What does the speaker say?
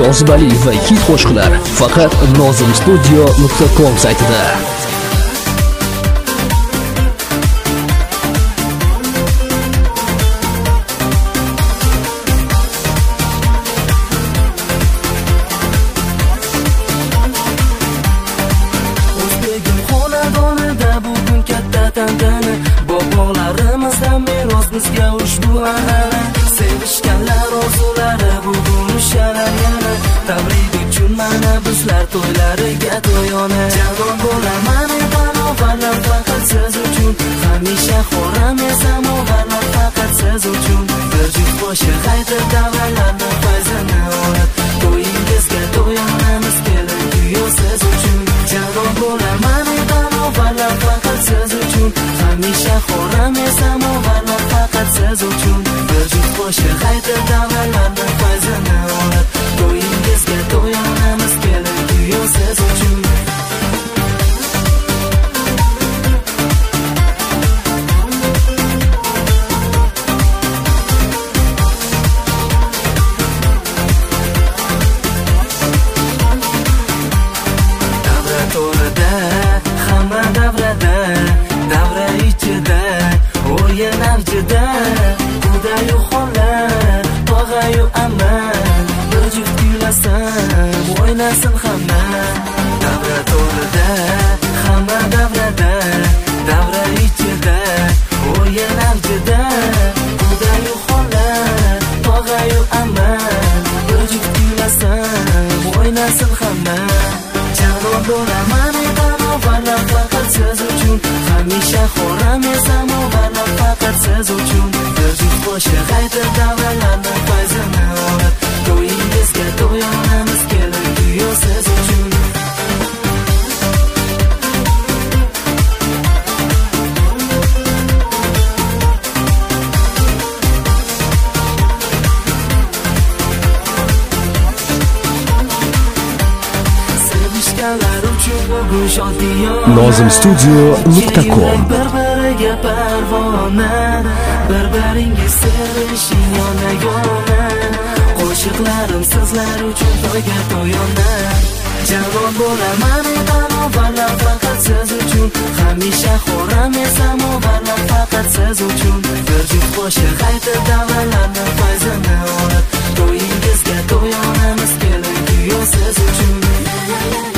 jozibali va hit qo'shiqlar faqat nozimstudio.com saytida. Bobolarimizdan meros bizga ushbu an'ana, sevishganlar orzulari bugun ushalar yana. Tabrik uchun mana bizlar to'ylariga to'yona. Javob bo'laman panovalar faqat siz uchun, hamisha xo'ram esam o'g'arlar faqat siz uchun. Bir juft qo'shiq aytib davralarni fayzini olib, to'yingizga to'yonamiz kelin kuyo siz uchun. Javob bo'laman panovalar faqat siz uchun, hamisha xo'ram esam o'g'arlar faqat siz uchun. Bir juft qo'shiq aytib davralarni fayzini olib, to'yingizga to'yonamiz kelin kuyo siz uchun. Davra to'rida, hamma davrada, davra ichida, o'yin avjida, qudayu xola, tog'ayu amma, bir juft kuylasam, o'ynasin hamma. Davra to'rida, hamma davrada, davra ichida, o'yin avjida, qudayu xola, tog'ayu amma, bir juft kuylasam, o'ynasin hamma. Javob bo'laman panovalar faqat siz uchun, hamisha xo'ram esam o'g'arlar faqat siz uchun. Bir juft qo'shiq aytib davralarni fayzini olib, to'yingizga to'yonamiz kelin kuyo siz uchun. Sevishganlar uchun bugun shodiyona. nozimstudio.com. Bir-biriga parvona, bir-biringiz sevishing yona-yona. Qo'shiqlarim sizlar uchun to'yga to'yona. Javob bo'laman panovalar faqat siz uchun, hamisha xo'ram esam o'g'arlar faqat siz uchun. Bir juft qo'shiq aytib davralarni fayzini olib, to'yingizga to'yonamiz kelin kuyo siz uchun.